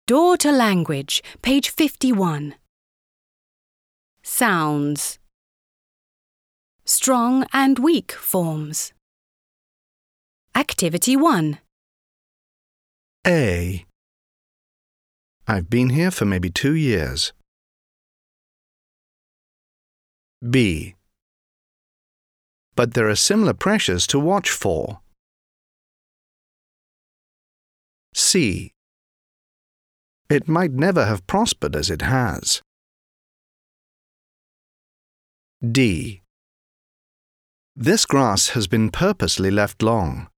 Door to Language, page 51. Sounds. Strong and weak forms. Activity 1. A. I've been here for maybe 2 years. B. But there are similar pressures to watch for. C. It might never have prospered as it has. D. This grass has been purposely left long.